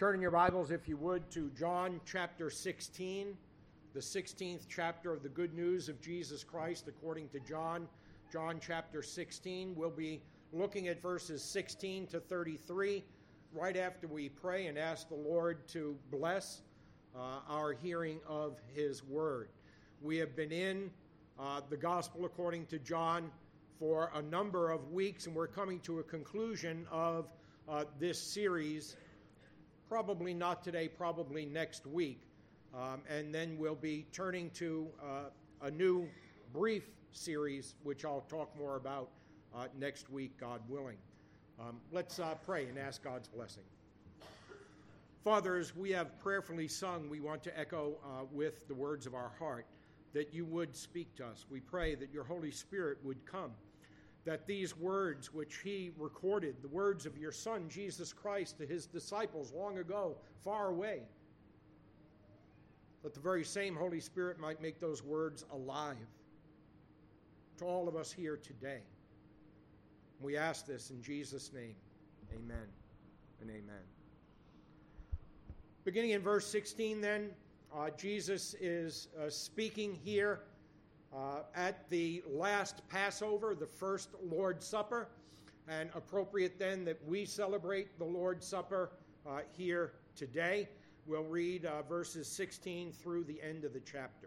Turn in your Bibles, if you would, to John chapter 16, the 16th chapter of the good news of Jesus Christ according to John. John chapter 16. We'll be looking at verses 16 to 33 right after we pray and ask the Lord to bless our hearing of His Word. We have been in the Gospel according to John for a number of weeks, and we're coming to a conclusion of this series. Probably not today, probably next week. And then we'll be turning to a new brief series, which I'll talk more about next week, God willing. Let's pray and ask God's blessing. Father, as we have prayerfully sung, we want to echo with the words of our heart that you would speak to us. We pray that your Holy Spirit would come, that these words which he recorded, the words of your Son, Jesus Christ, to his disciples long ago, far away, that the very same Holy Spirit might make those words alive to all of us here today. We ask this in Jesus' name. Amen and amen. Beginning in verse 16 then, Jesus is speaking here at the last Passover, the first Lord's Supper, and appropriate then that we celebrate the Lord's Supper here today. We'll read verses 16 through the end of the chapter.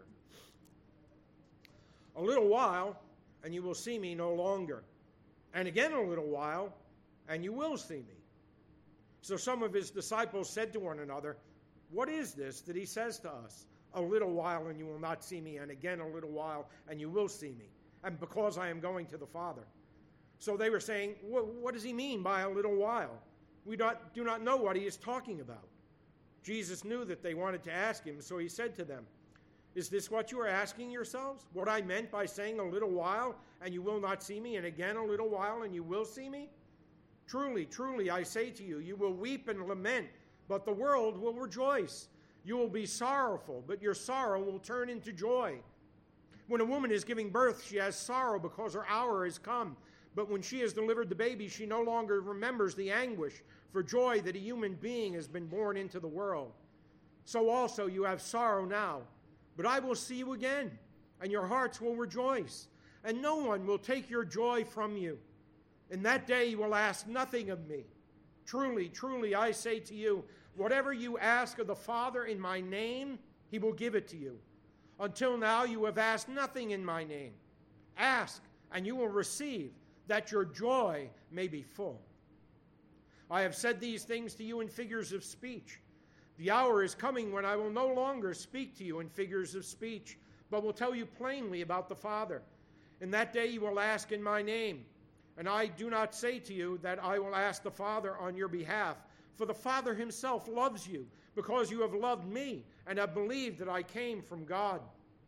A little while, and you will see me no longer. And again a little while, and you will see me. So some of his disciples said to one another, "What is this that he says to us? A little while and you will not see me, and again a little while and you will see me, and because I am going to the Father." So they were saying, what does he mean by a little while? We do not know what he is talking about. Jesus knew that they wanted to ask him, so he said to them, "Is this what you are asking yourselves? What I meant by saying a little while and you will not see me, and again a little while and you will see me? Truly, truly, I say to you, you will weep and lament, but the world will rejoice. You will be sorrowful, but your sorrow will turn into joy. When a woman is giving birth, she has sorrow because her hour has come. But when she has delivered the baby, she no longer remembers the anguish for joy that a human being has been born into the world. So also you have sorrow now, but I will see you again, and your hearts will rejoice, and no one will take your joy from you. In that day you will ask nothing of me. Truly, truly, I say to you, whatever you ask of the Father in my name, he will give it to you. Until now you have asked nothing in my name. Ask, and you will receive, that your joy may be full. I have said these things to you in figures of speech. The hour is coming when I will no longer speak to you in figures of speech, but will tell you plainly about the Father. In that day you will ask in my name. And I do not say to you that I will ask the Father on your behalf, for the Father himself loves you, because you have loved me and have believed that I came from God.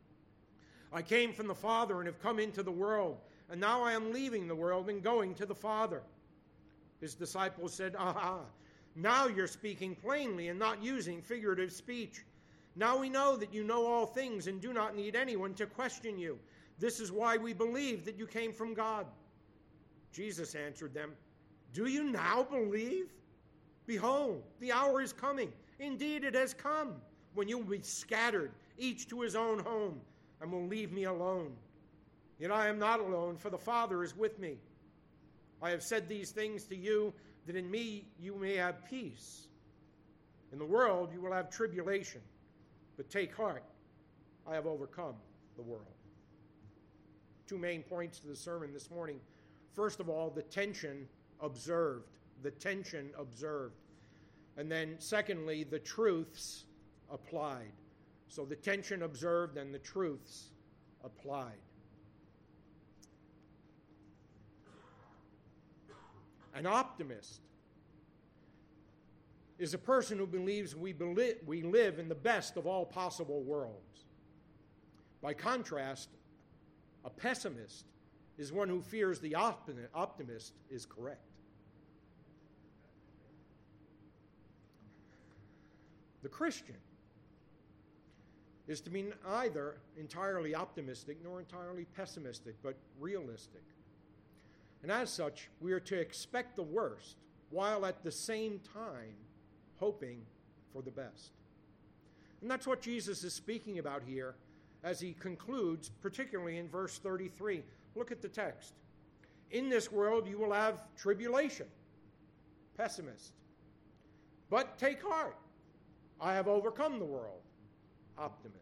I came from the Father and have come into the world, and now I am leaving the world and going to the Father." His disciples said, "Aha, now you're speaking plainly and not using figurative speech. Now we know that you know all things and do not need anyone to question you. This is why we believe that you came from God." Jesus answered them, "Do you now believe? Behold, the hour is coming. Indeed, it has come, when you will be scattered, each to his own home, and will leave me alone. Yet I am not alone, for the Father is with me. I have said these things to you, that in me you may have peace. In the world you will have tribulation, but take heart, I have overcome the world." Two main points to the sermon this morning. First of all, the tension observed. The tension observed. And then secondly, the truths applied. So the tension observed and the truths applied. An optimist is a person who believes we live in the best of all possible worlds. By contrast, a pessimist is one who fears the optimist is correct. The Christian is to be neither entirely optimistic nor entirely pessimistic, but realistic. And as such, we are to expect the worst, while at the same time hoping for the best. And that's what Jesus is speaking about here as he concludes, particularly in verse 33. Look at the text. In this world you will have tribulation. Pessimist. But take heart. I have overcome the world. Optimist.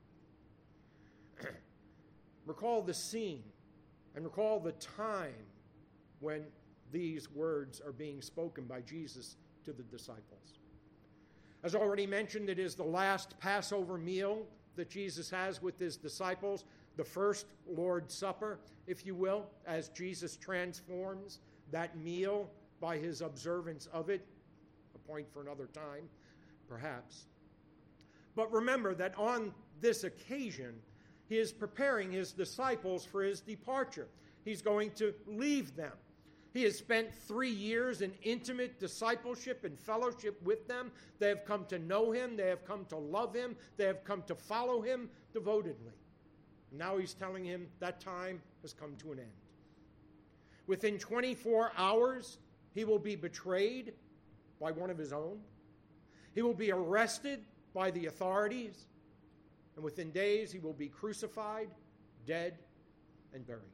Recall the scene and recall the time when these words are being spoken by Jesus to the disciples. As already mentioned, it is the last Passover meal that Jesus has with his disciples, the first Lord's Supper, if you will, as Jesus transforms that meal by his observance of it, a point for another time, perhaps. But remember that on this occasion, he is preparing his disciples for his departure. He's going to leave them. He has spent 3 years in intimate discipleship and fellowship with them. They have come to know him. They have come to love him. They have come to follow him devotedly. Now he's telling him that time has come to an end. Within 24 hours, he will be betrayed by one of his own. He will be arrested by the authorities. And within days, he will be crucified, dead, and buried.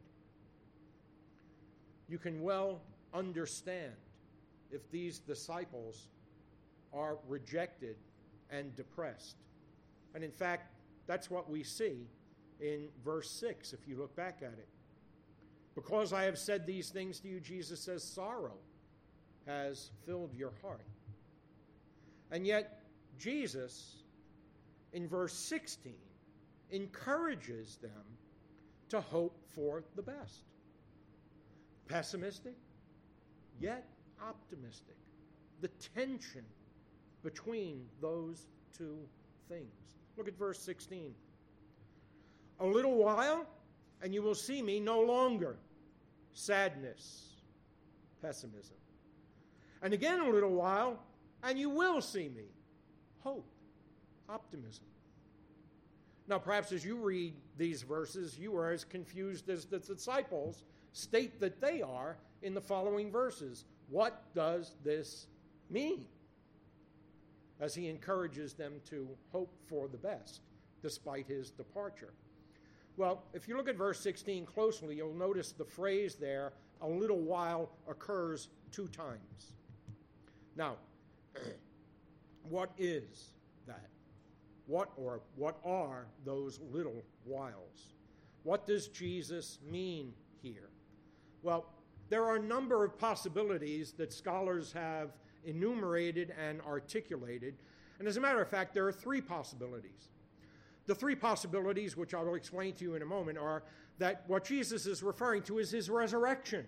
You can well understand if these disciples are rejected and depressed. And in fact, that's what we see in verse 6, if you look back at it. Because I have said these things to you, Jesus says, sorrow has filled your heart. And yet, Jesus, in verse 16, encourages them to hope for the best. Pessimistic, yet optimistic. The tension between those two things. Look at verse 16. A little while, and you will see me no longer. Sadness, pessimism. And again a little while, and you will see me. Hope, optimism. Now, perhaps as you read these verses, you are as confused as the disciples state that they are in the following verses. What does this mean? As he encourages them to hope for the best, despite his departure. Well, if you look at verse 16 closely, you'll notice the phrase there, a little while, occurs 2 times. Now, what is that? What are those little whiles? What does Jesus mean here? Well, there are a number of possibilities that scholars have enumerated and articulated. And as a matter of fact, there are 3 possibilities. The 3 possibilities, which I will explain to you in a moment, are that what Jesus is referring to is his resurrection.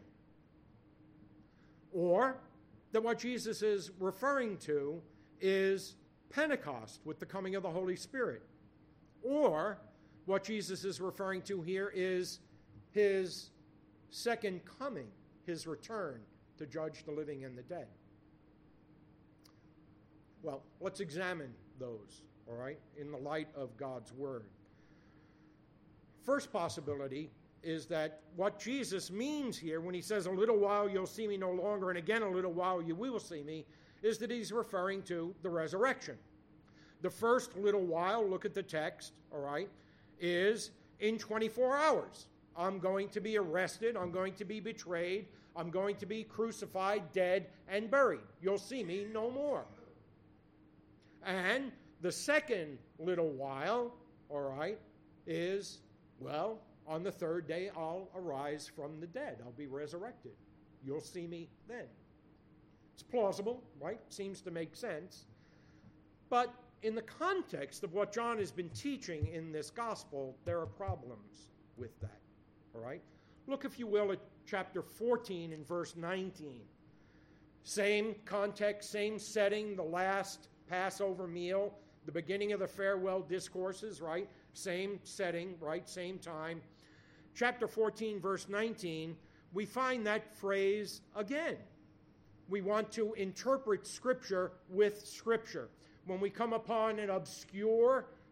Or that what Jesus is referring to is Pentecost with the coming of the Holy Spirit. Or what Jesus is referring to here is his second coming, his return to judge the living and the dead. Well, let's examine those, all right, in the light of God's word. First possibility is that what Jesus means here when he says, a little while you'll see me no longer, and again a little while you will see me, is that he's referring to the resurrection. The first little while, look at the text, all right, is in 24 hours. I'm going to be arrested, I'm going to be betrayed, I'm going to be crucified, dead, and buried. You'll see me no more. And the second little while, all right, is, well, on the 3rd day I'll arise from the dead. I'll be resurrected. You'll see me then. It's plausible, right? Seems to make sense. But in the context of what John has been teaching in this gospel, there are problems with that. All right? Look, if you will, at chapter 14 and verse 19. Same context, same setting, the last Passover meal, the beginning of the farewell discourses, right? Same setting, right? Same time. Chapter 14, verse 19, we find that phrase again. We want to interpret Scripture with Scripture. When we come upon an obscure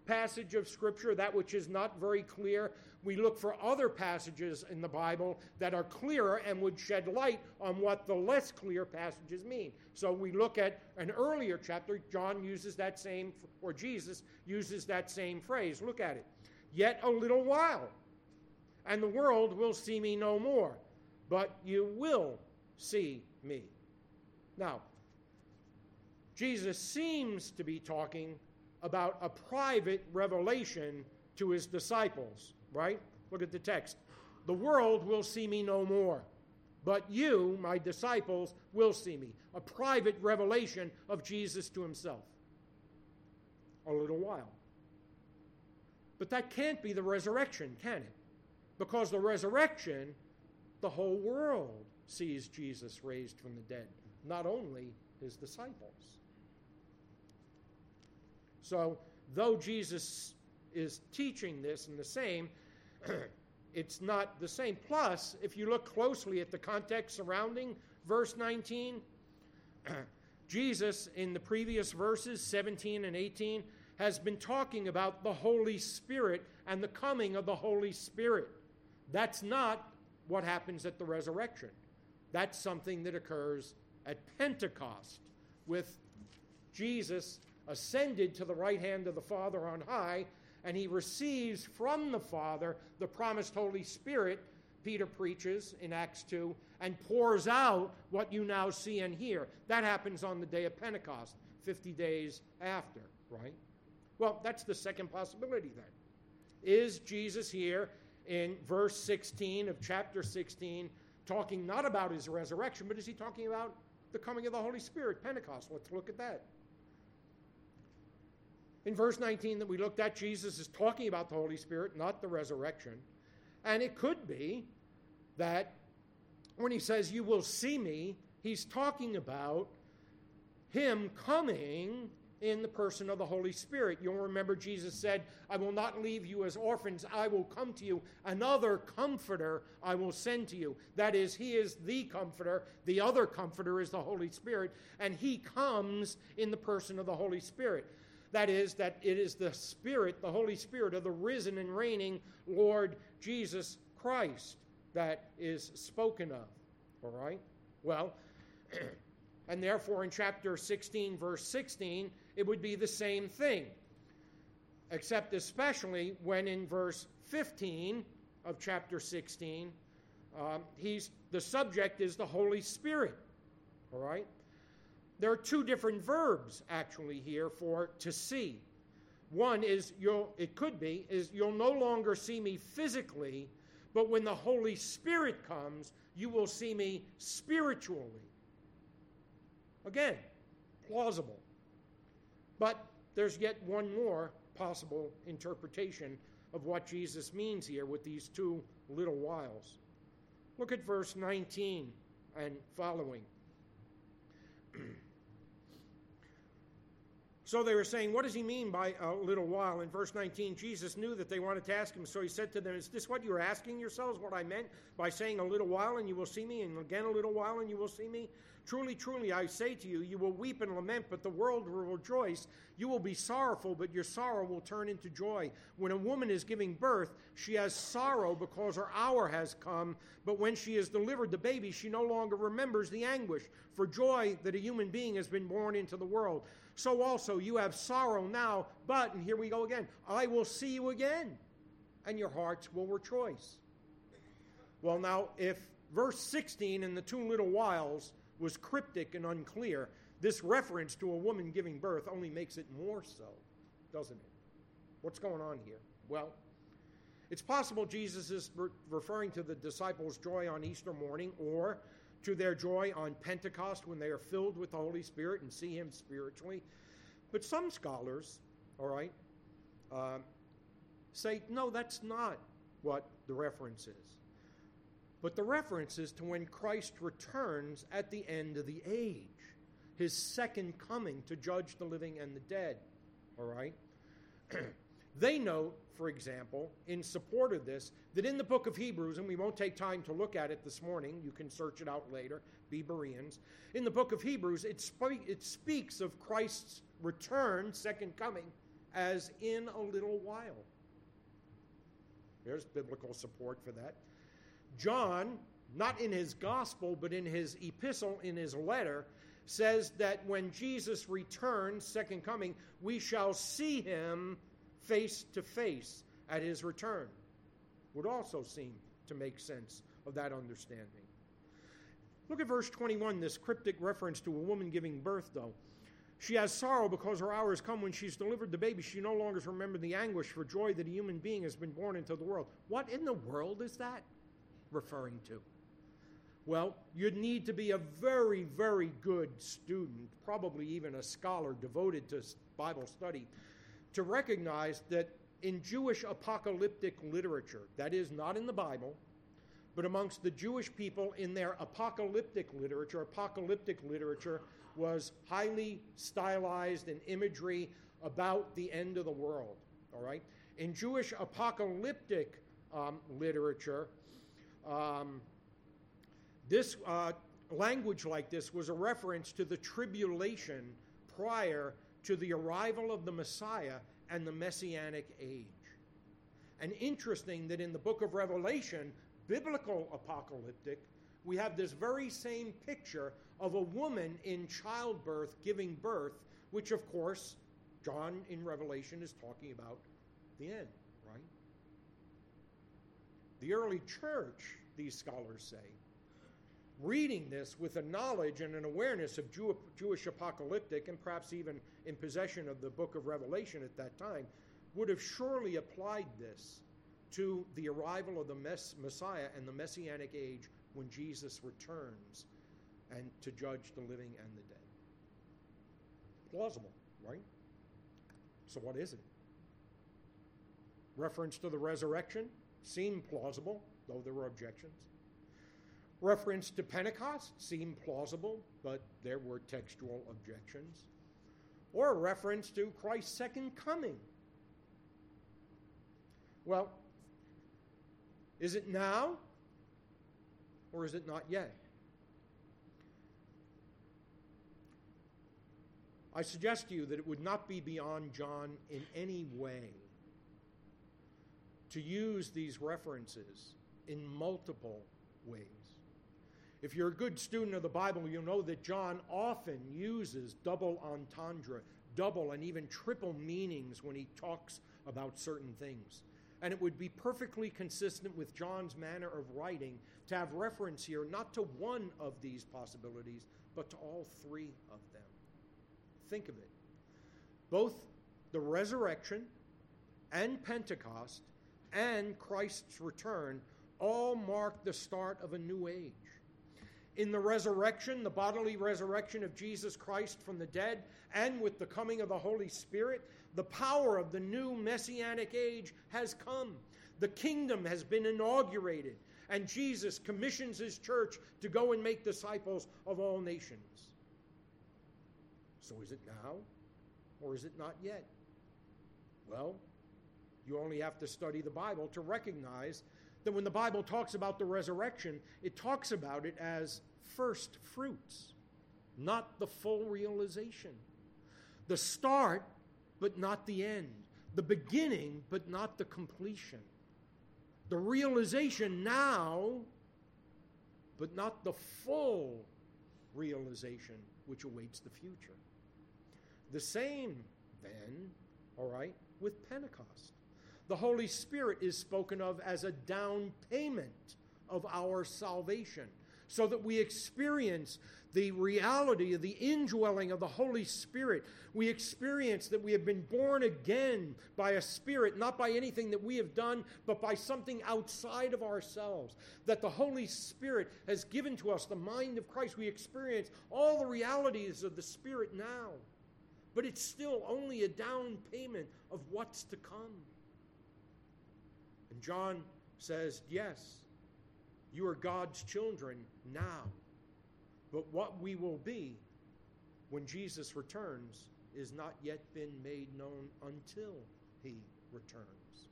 passage of Scripture, that which is not very clear, we look for other passages in the Bible that are clearer and would shed light on what the less clear passages mean. So we look at an earlier chapter. John uses that same, or Jesus uses that same phrase. Look at it. Yet a little while, and the world will see me no more, but you will see me. Now, Jesus seems to be talking about a private revelation to his disciples, right? Look at the text. The world will see me no more, but you, my disciples, will see me. A private revelation of Jesus to himself. A little while. But that can't be the resurrection, can it? Because the resurrection, the whole world sees Jesus raised from the dead, not only his disciples. So, though Jesus is teaching this in the same, it's not the same. Plus, if you look closely at the context surrounding verse 19, Jesus, in the previous verses, 17 and 18, has been talking about the Holy Spirit and the coming of the Holy Spirit. That's not what happens at the resurrection. That's something that occurs at Pentecost, with Jesus ascended to the right hand of the Father on high, and he receives from the Father the promised Holy Spirit, Peter preaches in Acts 2, and pours out what you now see and hear. That happens on the day of Pentecost, 50 days after, right? Well, that's the second possibility then. Is Jesus here in verse 16 of chapter 16 talking not about his resurrection, but is he talking about the coming of the Holy Spirit, Pentecost? Let's look at that. In verse 19 that we looked at, Jesus is talking about the Holy Spirit, not the resurrection. And it could be that when he says, you will see me, he's talking about him coming in the person of the Holy Spirit. You'll remember Jesus said, I will not leave you as orphans. I will come to you. Another comforter I will send to you. That is, he is the comforter. The other comforter is the Holy Spirit. And he comes in the person of the Holy Spirit. That is, that it is the Spirit, the Holy Spirit of the risen and reigning Lord Jesus Christ that is spoken of. All right? Well, and therefore in chapter 16, verse 16, it would be the same thing, except especially when in verse 15 of chapter 16, the subject is the Holy Spirit. All right? There are two different verbs actually here for to see. One is you'll no longer see me physically, but when the Holy Spirit comes, you will see me spiritually. Again, plausible. But there's yet one more possible interpretation of what Jesus means here with these two little whiles. Look at verse 19 and following. So they were saying, what does he mean by a little while? In verse 19, Jesus knew that they wanted to ask him, so he said to them, is this what you are asking yourselves, what I meant by saying a little while and you will see me, and again a little while and you will see me? Truly, truly, I say to you, you will weep and lament, but the world will rejoice. You will be sorrowful, but your sorrow will turn into joy. When a woman is giving birth, she has sorrow because her hour has come, but when she has delivered the baby, she no longer remembers the anguish for joy that a human being has been born into the world. So also you have sorrow now, but, and here we go again, I will see you again, and your hearts will rejoice. Well, now, if verse 16 in the two little whiles was cryptic and unclear, this reference to a woman giving birth only makes it more so, doesn't it? What's going on here? Well, it's possible Jesus is referring to the disciples' joy on Easter morning, or to their joy on Pentecost when they are filled with the Holy Spirit and see him spiritually. But some scholars, all right, say, no, that's not what the reference is. But the reference is to when Christ returns at the end of the age, his second coming to judge the living and the dead, all right? They note, for example, in support of this, that in the book of Hebrews, and we won't take time to look at it this morning, you can search it out later, be Bereans. In the book of Hebrews, it speaks of Christ's return, second coming, as in a little while. There's biblical support for that. John, not in his gospel, but in his epistle, in his letter, says that when Jesus returns, second coming, we shall see him face to face at his return. Would also seem to make sense of that understanding. Look at verse 21, this cryptic reference to a woman giving birth, though. She has sorrow because her hour has come when she's delivered the baby. She no longer remembers the anguish for joy that a human being has been born into the world. What in the world is that referring to? Well, you'd need to be a very, very good student, probably even a scholar devoted to Bible study, to recognize that in Jewish apocalyptic literature, that is not in the Bible, but amongst the Jewish people in their apocalyptic literature was highly stylized in imagery about the end of the world, all right? In Jewish apocalyptic literature, this language like this was a reference to the tribulation prior to the arrival of the Messiah and the Messianic age. And interesting that in the book of Revelation, biblical apocalyptic, we have this very same picture of a woman in childbirth giving birth, which of course John in Revelation is talking about the end, right? The early church, these scholars say, reading this with a knowledge and an awareness of Jewish apocalyptic, and perhaps even in possession of the book of Revelation at that time, would have surely applied this to the arrival of the Messiah and the Messianic age when Jesus returns and to judge the living and the dead. Plausible, right? So what is it? Reference to the resurrection seemed plausible, though there were objections. Reference to Pentecost seemed plausible, but there were textual objections. Or a reference to Christ's second coming. Well, is it now or is it not yet? I suggest to you that it would not be beyond John in any way to use these references in multiple ways. If you're a good student of the Bible, you'll know that John often uses double entendre, double and even triple meanings when he talks about certain things. And it would be perfectly consistent with John's manner of writing to have reference here not to one of these possibilities, but to all three of them. Think of it. Both the resurrection and Pentecost and Christ's return all mark the start of a new age. In the resurrection, the bodily resurrection of Jesus Christ from the dead, and with the coming of the Holy Spirit, the power of the new Messianic age has come. The kingdom has been inaugurated, and Jesus commissions his church to go and make disciples of all nations. So is it now, or is it not yet? Well, you only have to study the Bible to recognize that when the Bible talks about the resurrection, it talks about it as first fruits, not the full realization. The start, but not the end. The beginning, but not the completion. The realization now, but not the full realization which awaits the future. The same, then, all right, with Pentecost. The Holy Spirit is spoken of as a down payment of our salvation, so that we experience the reality of the indwelling of the Holy Spirit. We experience that we have been born again by a Spirit, not by anything that we have done, but by something outside of ourselves. That the Holy Spirit has given to us the mind of Christ. We experience all the realities of the Spirit now, but it's still only a down payment of what's to come. And John says, yes, you are God's children now. But what we will be when Jesus returns is not yet been made known until he returns.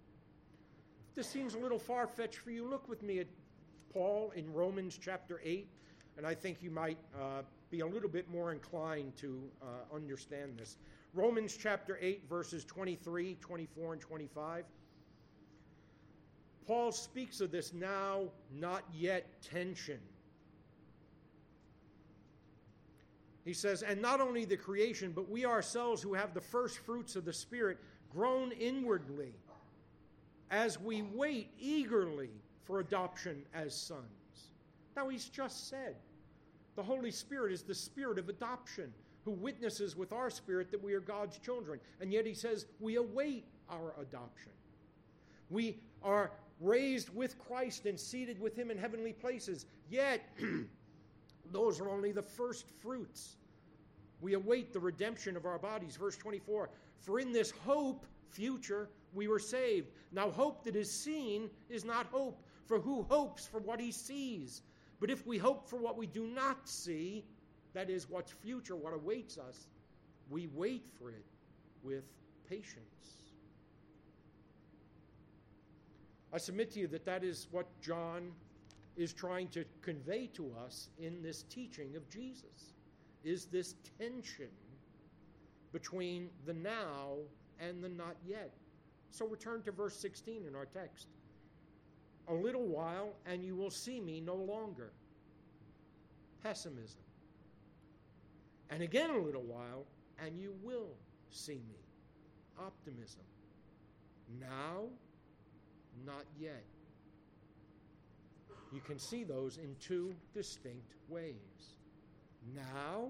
If this seems a little far-fetched for you, look with me at Paul in Romans chapter 8, and I think you might be a little bit more inclined to understand this. Romans chapter 8, verses 23, 24, and 25. Paul speaks of this now, not yet tension. He says, and not only the creation, but we ourselves who have the first fruits of the Spirit groan inwardly as we wait eagerly for adoption as sons. Now he's just said, the Holy Spirit is the Spirit of adoption who witnesses with our spirit that we are God's children. And yet he says we await our adoption. We are raised with Christ and seated with him in heavenly places. Yet those are only the first fruits. We await the redemption of our bodies. Verse 24, for in this hope, future, we were saved. Now hope that is seen is not hope, for who hopes for what he sees? But if we hope for what we do not see, that is what's future, what awaits us, we wait for it with patience. I submit to you that that is what John is trying to convey to us in this teaching of Jesus, is this tension between the now and the not yet. So return to verse 16 in our text. A little while, and you will see me no longer. Pessimism. And again a little while, and you will see me. Optimism. Now, not yet. You can see those in two distinct ways. Now,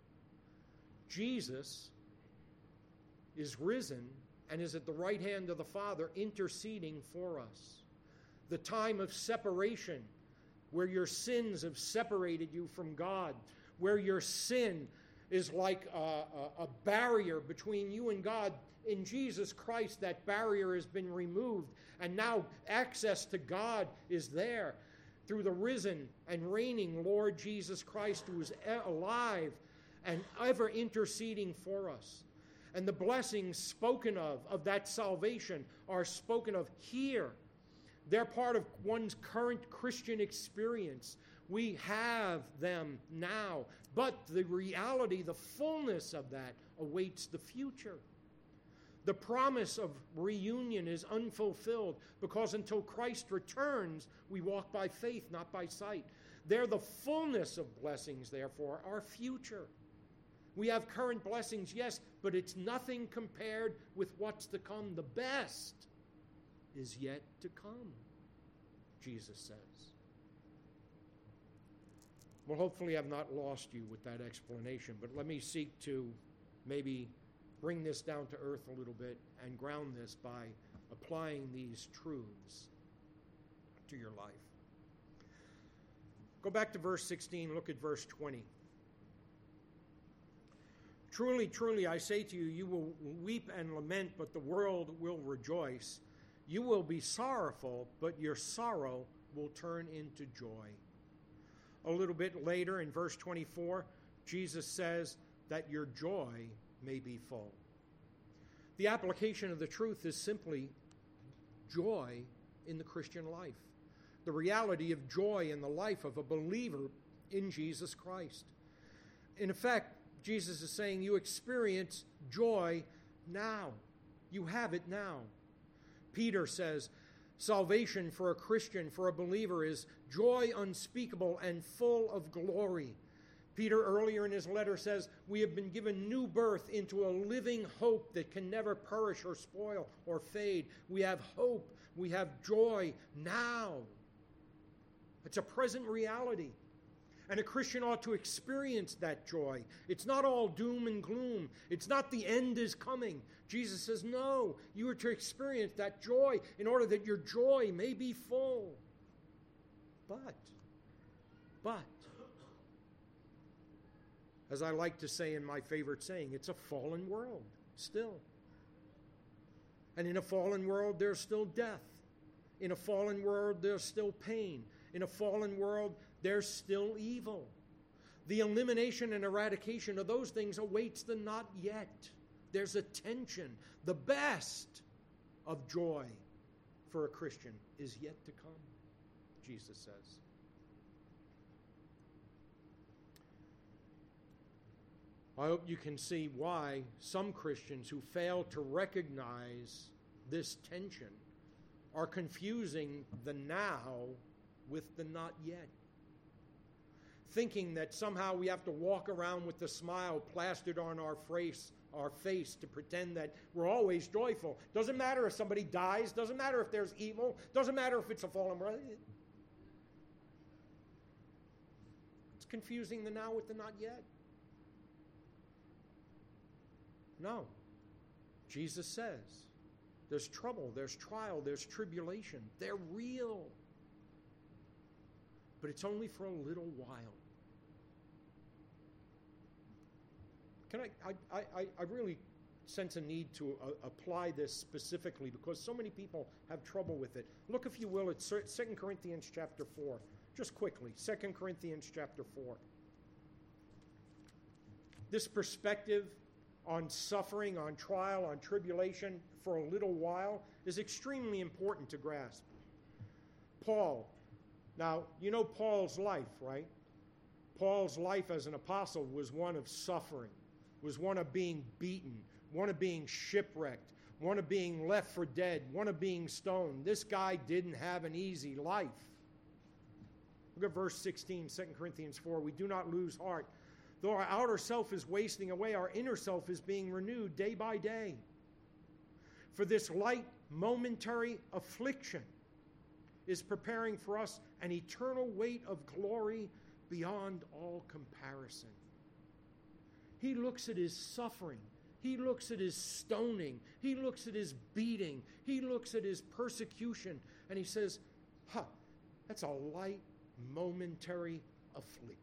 Jesus is risen and is at the right hand of the Father interceding for us. The time of separation, where your sins have separated you from God, where your sin is like a barrier between you and God. In Jesus Christ, that barrier has been removed, and now access to God is there through the risen and reigning Lord Jesus Christ, who is alive and ever interceding for us. And the blessings spoken of that salvation are spoken of here. They're part of one's current Christian experience. We have them now, but the reality, the fullness of that awaits the future. The promise of reunion is unfulfilled because until Christ returns, we walk by faith, not by sight. They're the fullness of blessings, therefore, our future. We have current blessings, yes, but it's nothing compared with what's to come. The best is yet to come, Jesus says. Well, hopefully I've not lost you with that explanation, but let me seek to maybe bring this down to earth a little bit and ground this by applying these truths to your life. Go back to verse 16, look at verse 20. Truly, truly, I say to you, you will weep and lament, but the world will rejoice. You will be sorrowful, but your sorrow will turn into joy. A little bit later in verse 24, Jesus says that your joy may be full. The application of the truth is simply joy in the Christian life. The reality of joy in the life of a believer in Jesus Christ. In effect, Jesus is saying you experience joy now. You have it now. Peter says salvation for a Christian, for a believer, is joy unspeakable and full of glory. Peter earlier in his letter says we have been given new birth into a living hope that can never perish or spoil or fade. We have hope. We have joy now. It's a present reality. And a Christian ought to experience that joy. It's not all doom and gloom. It's not the end is coming. Jesus says, no, you are to experience that joy in order that your joy may be full. But, as I like to say in my favorite saying, it's a fallen world still. And in a fallen world, there's still death. In a fallen world, there's still pain. In a fallen world, there's still evil. The elimination and eradication of those things awaits the not yet. There's a tension. The best of joy for a Christian is yet to come, Jesus says. I hope you can see why some Christians who fail to recognize this tension are confusing the now with the not yet. Thinking that somehow we have to walk around with the smile plastered on our face to pretend that we're always joyful. Doesn't matter if somebody dies, doesn't matter if there's evil, doesn't matter if it's a fallen world. It's confusing the now with the not yet. No. Jesus says there's trouble, there's trial, there's tribulation. They're real. But it's only for a little while. I really sense a need to apply this specifically because so many people have trouble with it. Look, if you will, at 2 Corinthians chapter 4. Just quickly, 2 Corinthians chapter 4. This perspective on suffering, on trial, on tribulation for a little while is extremely important to grasp. Paul. Now, you know Paul's life, right? Paul's life as an apostle was one of suffering, was one of being beaten, one of being shipwrecked, one of being left for dead, one of being stoned. This guy didn't have an easy life. Look at verse 16, 2 Corinthians 4. We do not lose heart. Though our outer self is wasting away, our inner self is being renewed day by day. For this light, momentary affliction is preparing for us an eternal weight of glory beyond all comparison. He looks at his suffering. He looks at his stoning. He looks at his beating. He looks at his persecution. And he says, that's a light, momentary affliction.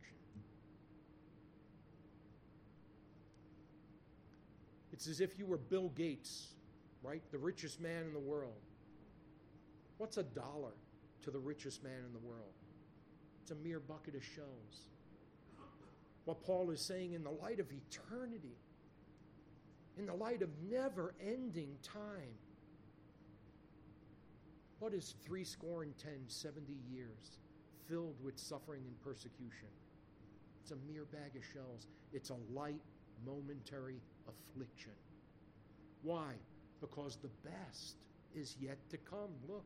It's as if you were Bill Gates, right? The richest man in the world. What's $1 to the richest man in the world? It's a mere bucket of shells. What Paul is saying, in the light of eternity, in the light of never-ending time, what is 70 years filled with suffering and persecution? It's a mere bag of shells. It's a light, momentary affliction. Why? Because the best is yet to come. Look.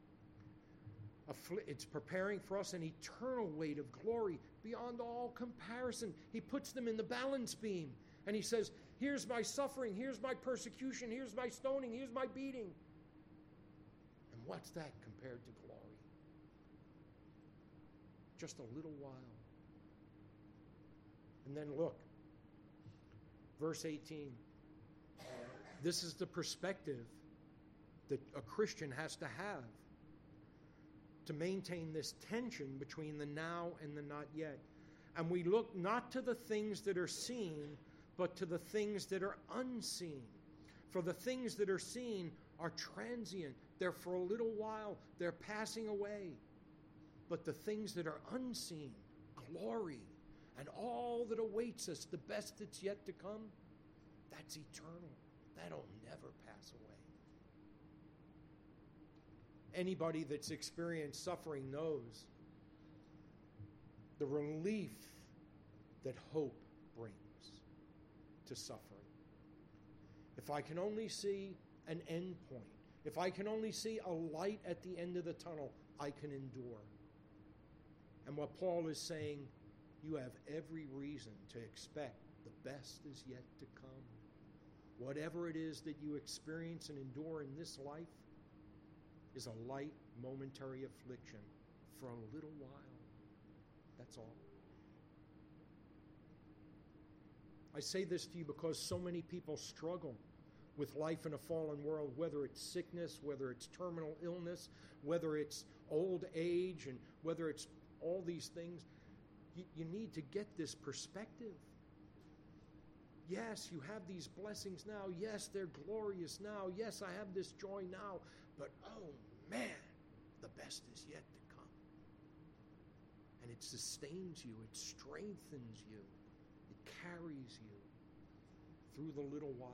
It's preparing for us an eternal weight of glory beyond all comparison. He puts them in the balance beam. And he says, here's my suffering, here's my persecution, here's my stoning, here's my beating. And what's that compared to glory? Just a little while. And then look, verse 18. This is the perspective that a Christian has to have to maintain this tension between the now and the not yet. And we look not to the things that are seen, but to the things that are unseen. For the things that are seen are transient. They're for a little while. They're passing away. But the things that are unseen, glory, and all that awaits us, the best that's yet to come, that's eternal. That'll never pass away. Anybody that's experienced suffering knows the relief that hope brings to suffering. If I can only see an end point, if I can only see a light at the end of the tunnel, I can endure. And what Paul is saying, you have every reason to expect the best is yet to come. Whatever it is that you experience and endure in this life is a light, momentary affliction for a little while. That's all. I say this to you because so many people struggle with life in a fallen world, whether it's sickness, whether it's terminal illness, whether it's old age, and whether it's all these things. You need to get this perspective. Yes, you have these blessings now. Yes, they're glorious now. Yes, I have this joy now. But, oh man, the best is yet to come. And it sustains you. It strengthens you. It carries you through the little while.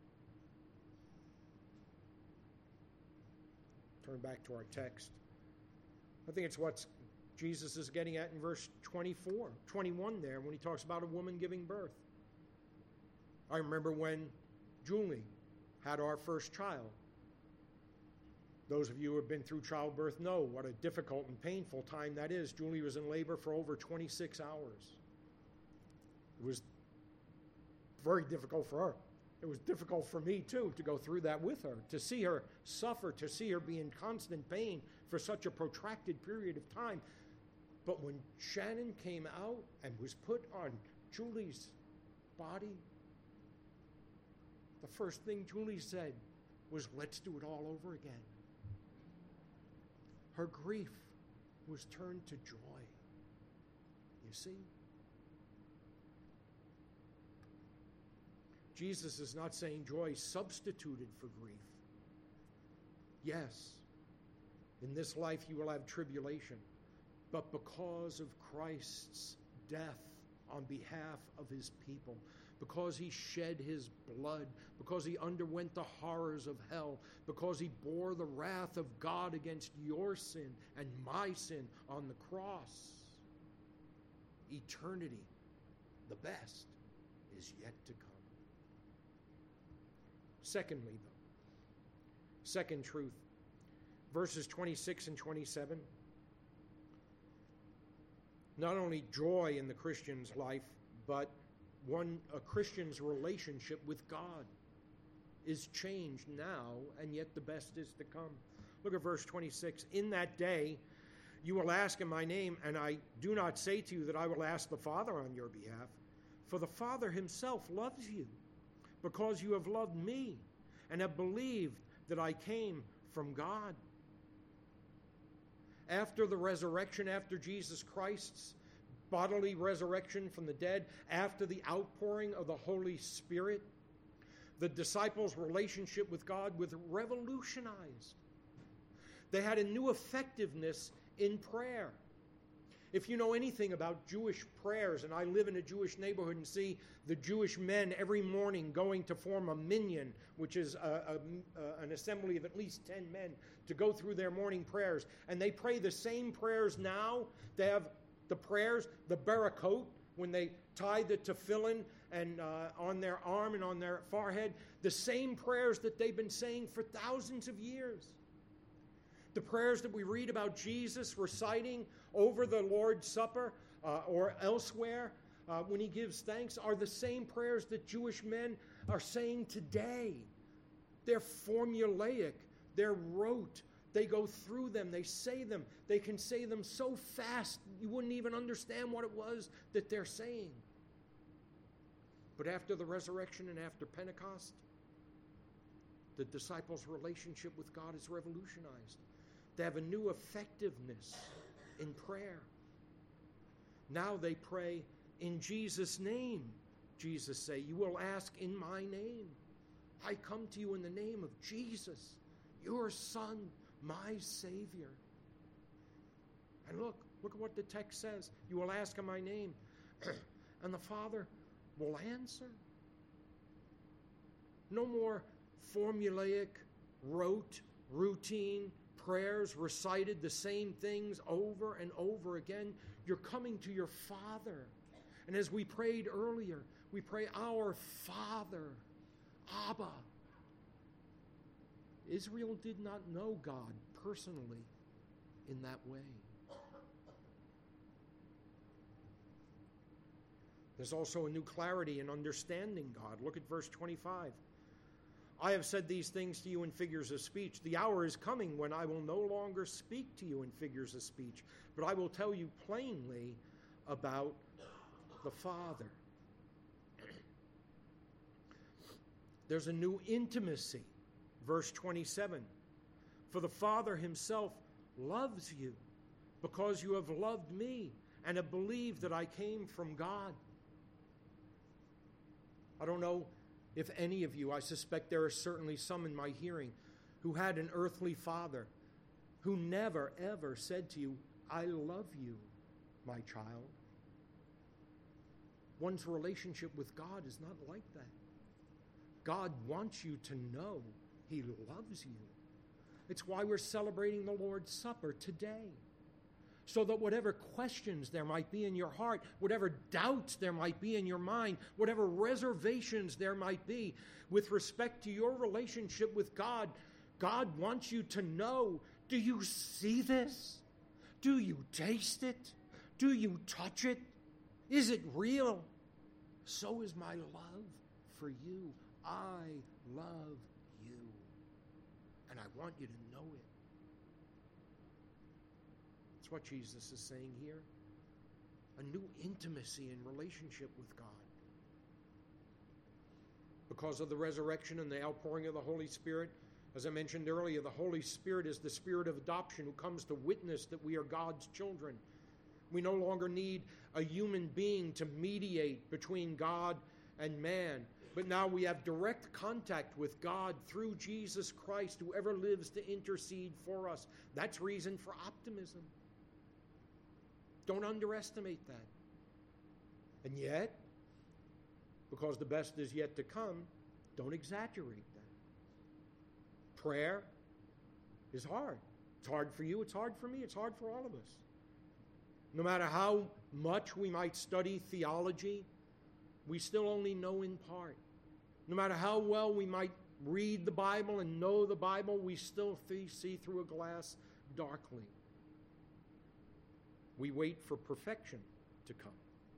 Turn back to our text. I think it's what Jesus is getting at in verse 21 there when he talks about a woman giving birth. I remember when Julie had our first child. Those of you who have been through childbirth know what a difficult and painful time that is. Julie was in labor for over 26 hours. It was very difficult for her. It was difficult for me, too, to go through that with her, to see her suffer, to see her be in constant pain for such a protracted period of time. But when Shannon came out and was put on Julie's body, the first thing Julie said was, "Let's do it all over again." Her grief was turned to joy. You see? Jesus is not saying joy substituted for grief. Yes, in this life you will have tribulation, but because of Christ's death on behalf of his people, because he shed his blood, because he underwent the horrors of hell, because he bore the wrath of God against your sin and my sin on the cross, eternity, the best, is yet to come. Secondly, though, second truth, verses 26 and 27, not only joy in the Christian's life, but a Christian's relationship with God is changed now, and yet the best is to come. Look at verse 26. In that day you will ask in my name, and I do not say to you that I will ask the Father on your behalf, for the Father himself loves you, because you have loved me and have believed that I came from God. After the resurrection, after Jesus Christ's bodily resurrection from the dead, after the outpouring of the Holy Spirit, the disciples' relationship with God was revolutionized. They had a new effectiveness in prayer. If you know anything about Jewish prayers, and I live in a Jewish neighborhood and see the Jewish men every morning going to form a minyan, which is an assembly of at least 10 men, to go through their morning prayers. And they pray the same prayers now. They have the prayers, the barakot, when they tie the tefillin and on their arm and on their forehead, the same prayers that they've been saying for thousands of years. The prayers that we read about Jesus reciting over the Lord's Supper or elsewhere when he gives thanks are the same prayers that Jewish men are saying today. They're formulaic. They're rote. They go through them. They say them. They can say them so fast you wouldn't even understand what it was that they're saying. But after the resurrection and after Pentecost, the disciples' relationship with God is revolutionized. They have a new effectiveness in prayer. Now they pray in Jesus' name. Jesus say, you will ask in my name. I come to you in the name of Jesus, your Son, my Savior. And look at what the text says. You will ask in my name, and the Father will answer. No more formulaic, rote, routine prayers recited the same things over and over again. You're coming to your Father. And as we prayed earlier, we pray, our Father, Abba. Israel did not know God personally in that way. There's also a new clarity in understanding God. Look at verse 25. I have said these things to you in figures of speech. The hour is coming when I will no longer speak to you in figures of speech, but I will tell you plainly about the Father. There's a new intimacy. Verse 27. For the Father himself loves you because you have loved me and have believed that I came from God. I don't know if any of you, I suspect there are certainly some in my hearing, who had an earthly father who never, ever said to you, I love you, my child. One's relationship with God is not like that. God wants you to know he loves you. It's why we're celebrating the Lord's Supper today. so that whatever questions there might be in your heart, whatever doubts there might be in your mind, whatever reservations there might be with respect to your relationship with God, God wants you to know, do you see this? Do you taste it? Do you touch it? Is it real? So is my love for you. I love you. And I want you to know it. That's what Jesus is saying here. A new intimacy and relationship with God. Because of the resurrection and the outpouring of the Holy Spirit, as I mentioned earlier, the Holy Spirit is the Spirit of adoption who comes to witness that we are God's children. We no longer need a human being to mediate between God and man, but now we have direct contact with God through Jesus Christ, who ever lives to intercede for us. That's reason for optimism. Don't underestimate that. And yet, because the best is yet to come, don't exaggerate that. Prayer is hard. It's hard for you, it's hard for me, it's hard for all of us. No matter how much we might study theology, we still only know in part. No matter how well we might read the Bible and know the Bible, we still see through a glass darkly. We wait for perfection to come.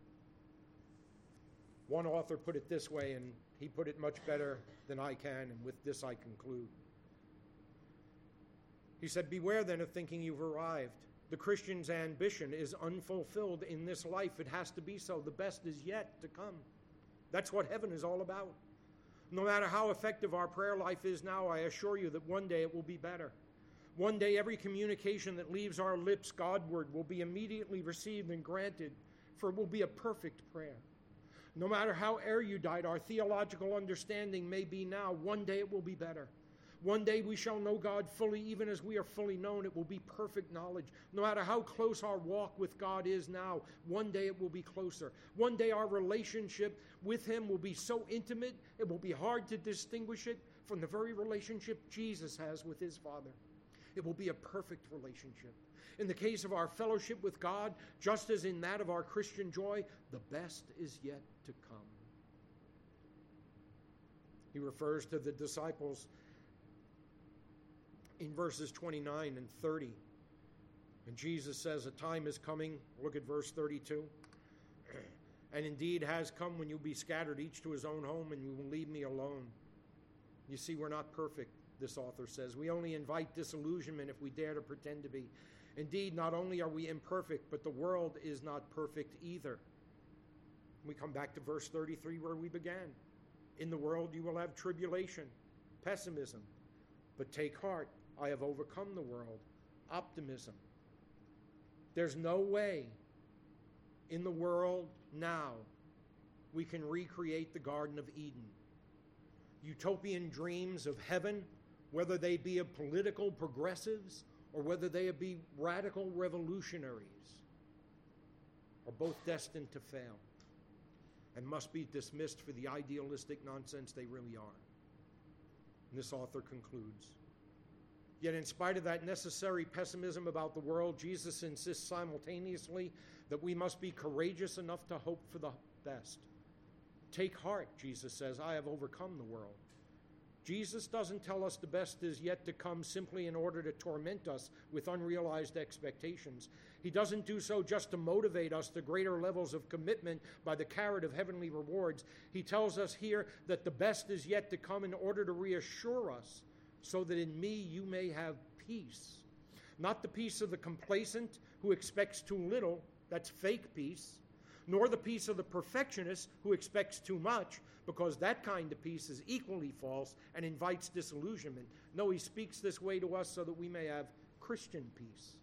One author put it this way, and he put it much better than I can, and with this I conclude. He said, "Beware then of thinking you've arrived. The Christian's ambition is unfulfilled in this life. It has to be so. The best is yet to come." That's what heaven is all about. No matter how effective our prayer life is now, I assure you that one day it will be better. One day every communication that leaves our lips Godward will be immediately received and granted, for it will be a perfect prayer. No matter how erudite our theological understanding may be now, one day it will be better. One day we shall know God fully, even as we are fully known. It will be perfect knowledge. No matter how close our walk with God is now, one day it will be closer. One day our relationship with Him will be so intimate, it will be hard to distinguish it from the very relationship Jesus has with His Father. It will be a perfect relationship. In the case of our fellowship with God, just as in that of our Christian joy, the best is yet to come. He refers to the disciples in verses 29 and 30. And Jesus says, "A time is coming," look at verse 32, "and indeed has come when you'll be scattered each to his own home and you will leave me alone." You see, we're not perfect, this author says. We only invite disillusionment if we dare to pretend to be. Indeed, not only are we imperfect, but the world is not perfect either. We come back to verse 33 where we began. "In the world you will have tribulation," pessimism. "But take heart, I have overcome the world," optimism. There's no way in the world now we can recreate the Garden of Eden. Utopian dreams of heaven, whether they be of political progressives or whether they be radical revolutionaries, are both destined to fail and must be dismissed for the idealistic nonsense they really are. And this author concludes, "Yet in spite of that necessary pessimism about the world, Jesus insists simultaneously that we must be courageous enough to hope for the best. Take heart," Jesus says, "I have overcome the world." Jesus doesn't tell us the best is yet to come simply in order to torment us with unrealized expectations. He doesn't do so just to motivate us to greater levels of commitment by the carrot of heavenly rewards. He tells us here that the best is yet to come in order to reassure us, so that in me you may have peace. Not the peace of the complacent who expects too little, that's fake peace, nor the peace of the perfectionist who expects too much, because that kind of peace is equally false and invites disillusionment. No, he speaks this way to us so that we may have Christian peace.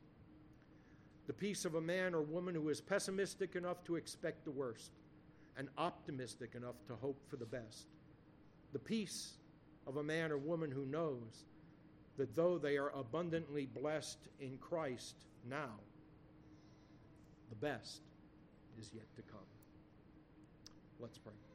The peace of a man or woman who is pessimistic enough to expect the worst and optimistic enough to hope for the best. The peace of a man or woman who knows that though they are abundantly blessed in Christ now, the best is yet to come. Let's pray.